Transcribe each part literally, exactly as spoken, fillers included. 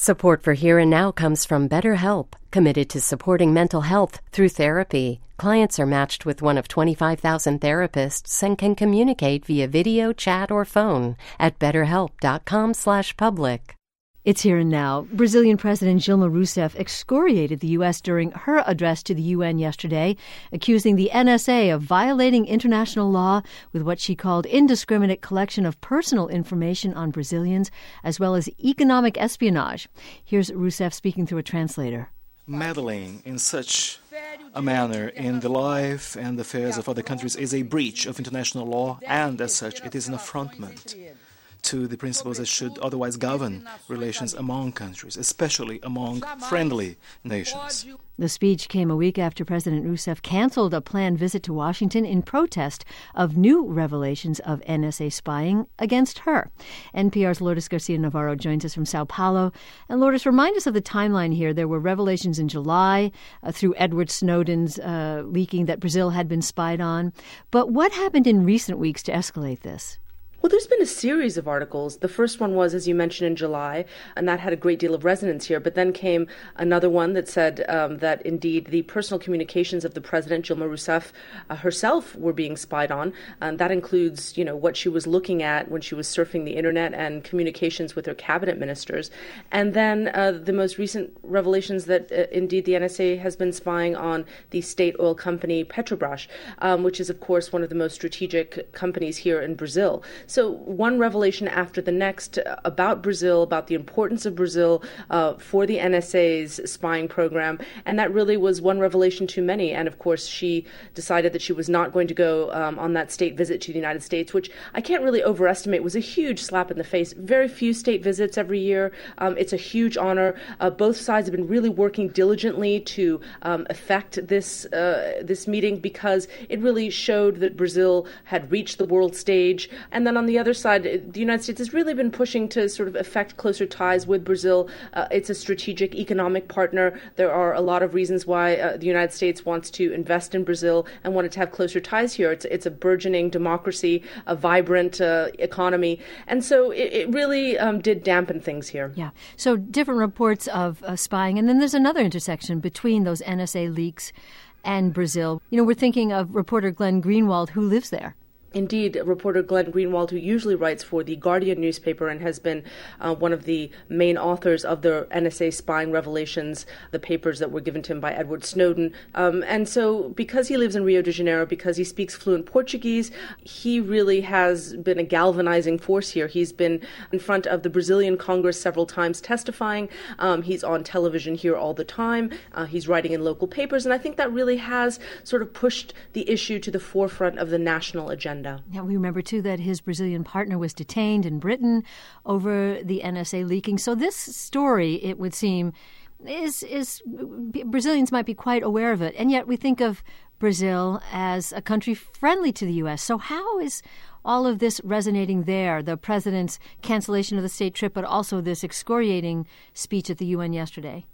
Support for Here and Now comes from BetterHelp, committed to supporting mental health through therapy. Clients are matched with one of twenty-five thousand therapists and can communicate via video, chat, or phone at betterhelp.com slash public. It's Here and Now. Brazilian President Dilma Rousseff excoriated the U S during her address to the U N yesterday, accusing the N S A of violating international law with what she called indiscriminate collection of personal information on Brazilians, as well as economic espionage. Here's Rousseff speaking through a translator. Meddling in such a manner in the life and affairs of other countries is a breach of international law, and as such it is an affrontment to the principles that should otherwise govern relations among countries, especially among friendly nations. The speech came a week after President Rousseff canceled a planned visit to Washington in protest of new revelations of N S A spying against her. N P R's Lourdes Garcia-Navarro joins us from Sao Paulo. And Lourdes, remind us of the timeline here. There were revelations in July uh, through Edward Snowden's uh, leaking that Brazil had been spied on. But what happened in recent weeks to escalate this? Well, there's been a series of articles. The first one was, as you mentioned, in July, and that had a great deal of resonance here. But then came another one that said um, that indeed the personal communications of the president, Dilma Rousseff, uh, herself were being spied on. And that includes, you know, what she was looking at when she was surfing the internet and communications with her cabinet ministers. And then uh, the most recent revelations that uh, indeed the N S A has been spying on the state oil company Petrobras, um, which is, of course, one of the most strategic companies here in Brazil. So one revelation after the next about Brazil, about the importance of Brazil uh, for the N S A's spying program. And that really was one revelation too many. And of course, she decided that she was not going to go um, on that state visit to the United States, which I can't really overestimate, was a huge slap in the face. Very few state visits every year. Um, it's a huge honor. Uh, both sides have been really working diligently to um, effect this, uh, this meeting, because it really showed that Brazil had reached the world stage. And then on the other side, the United States has really been pushing to sort of effect closer ties with Brazil. Uh, it's a strategic economic partner. There are a lot of reasons why uh, the United States wants to invest in Brazil and wanted to have closer ties here. It's, it's a burgeoning democracy, a vibrant uh, economy. And so it, it really um, did dampen things here. Yeah. So different reports of uh, spying. And then there's another intersection between those N S A leaks and Brazil. You know, we're thinking of reporter Glenn Greenwald, who lives there. Indeed, reporter Glenn Greenwald, who usually writes for the Guardian newspaper and has been uh, one of the main authors of the N S A spying revelations, the papers that were given to him by Edward Snowden. Um, and so because he lives in Rio de Janeiro, because he speaks fluent Portuguese, he really has been a galvanizing force here. He's been in front of the Brazilian Congress several times testifying. Um, he's on television here all the time. Uh, he's writing in local papers. And I think that really has sort of pushed the issue to the forefront of the national agenda. Yeah, we remember, too, that his Brazilian partner was detained in Britain over the N S A leaking. So this story, it would seem, is is Brazilians might be quite aware of it. And yet we think of Brazil as a country friendly to the U S. So how is all of this resonating there, the president's cancellation of the state trip, but also this excoriating speech at the U N yesterday?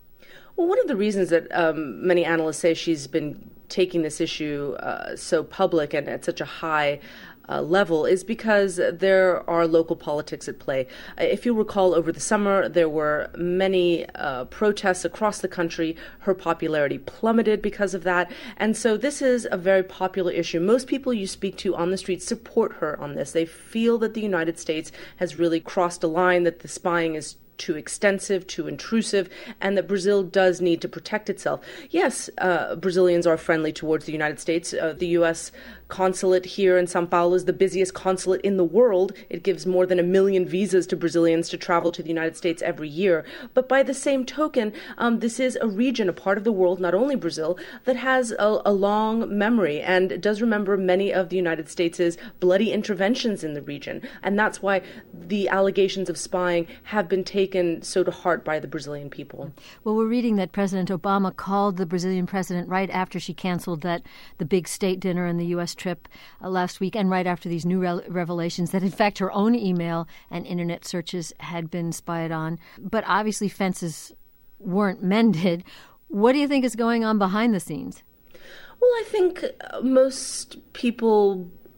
Well, one of the reasons that um, many analysts say she's been taking this issue uh, so public and at such a high uh, level is because there are local politics at play. Uh, if you recall, over the summer, there were many uh, protests across the country. Her popularity plummeted because of that. And so this is a very popular issue. Most people you speak to on the street support her on this. They feel that the United States has really crossed a line, that the spying is too extensive, too intrusive, and that Brazil does need to protect itself. Yes, uh, Brazilians are friendly towards the United States. Uh, the U S consulate here in São Paulo is the busiest consulate in the world. It gives more than a million visas to Brazilians to travel to the United States every year. But by the same token, um, this is a region, a part of the world, not only Brazil, that has a, a long memory and does remember many of the United States' bloody interventions in the region. And that's why the allegations of spying have been taken so to heart by the Brazilian people. Well, we're reading that President Obama called the Brazilian president right after she canceled that the big state dinner in the U S trip uh, last week, and right after these new re- revelations that, in fact, her own email and internet searches had been spied on. But obviously fences weren't mended. What do you think is going on behind the scenes? Well, I think most people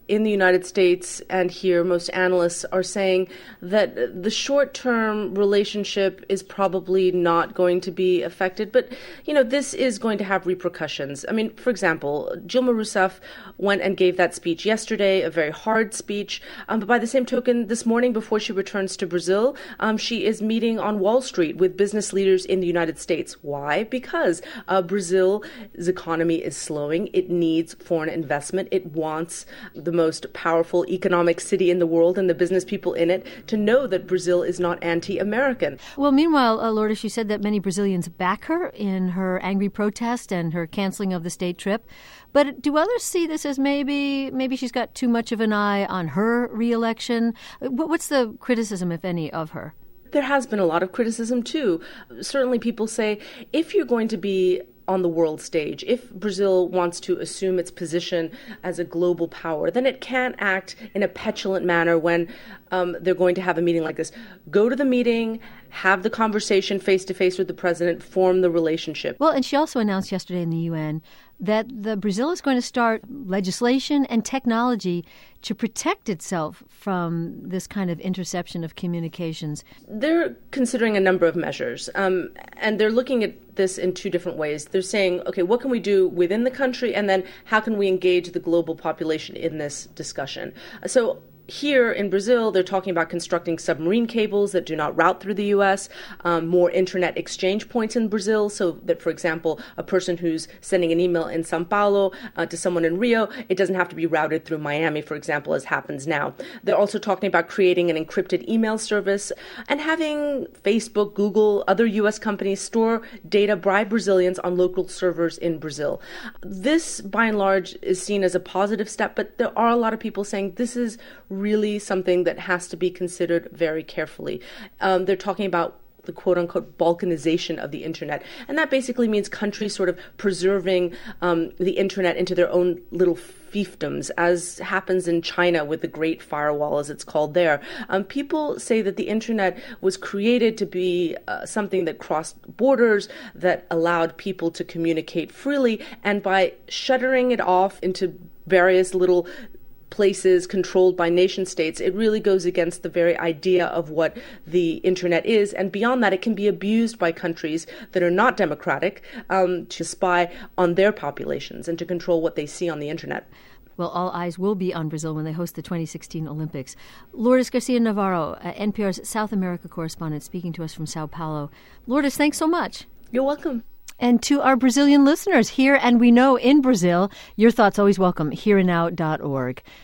in the United States and here, most analysts are saying that the short-term relationship is probably not going to be affected. But, you know, this is going to have repercussions. I mean, for example, Dilma Rousseff went and gave that speech yesterday, a very hard speech. Um, but by the same token, this morning before she returns to Brazil, um, she is meeting on Wall Street with business leaders in the United States. Why? Because uh, Brazil's economy is slowing. It needs foreign investment. It wants the most powerful economic city in the world and the business people in it to know that Brazil is not anti-American. Well, meanwhile, uh, Lourdes, she said that many Brazilians back her in her angry protest and her canceling of the state trip. But do others see this as maybe maybe she's got too much of an eye on her re-election? What's the criticism, if any, of her? There has been a lot of criticism, too. Certainly people say, if you're going to be on the world stage, if Brazil wants to assume its position as a global power, then it can't act in a petulant manner when um, they're going to have a meeting like this. Go to the meeting, have the conversation face-to-face with the president, form the relationship. Well, and she also announced yesterday in the U N that the Brazil is going to start legislation and technology to protect itself from this kind of interception of communications. They're considering a number of measures, um, and they're looking at this in two different ways. They're saying, okay, what can we do within the country, and then how can we engage the global population in this discussion? So here in Brazil, they're talking about constructing submarine cables that do not route through the U S, um, more internet exchange points in Brazil, so that, for example, a person who's sending an email in São Paulo uh, to someone in Rio, it doesn't have to be routed through Miami, for example, as happens now. They're also talking about creating an encrypted email service and having Facebook, Google, other U S companies store data by Brazilians on local servers in Brazil. This, by and large, is seen as a positive step, but there are a lot of people saying this is really something that has to be considered very carefully. Um, they're talking about the quote-unquote balkanization of the internet. And that basically means countries sort of preserving um, the internet into their own little fiefdoms, as happens in China with the Great Firewall, as it's called there. Um, people say that the internet was created to be uh, something that crossed borders, that allowed people to communicate freely, and by shuttering it off into various little places controlled by nation states, it really goes against the very idea of what the internet is. And beyond that, it can be abused by countries that are not democratic um, to spy on their populations and to control what they see on the internet. Well, all eyes will be on Brazil when they host the twenty sixteen Olympics. Lourdes Garcia-Navarro, uh, N P R's South America correspondent, speaking to us from Sao Paulo. Lourdes, thanks so much. You're welcome. And to our Brazilian listeners here and we know in Brazil, your thoughts always welcome, here and now dot org.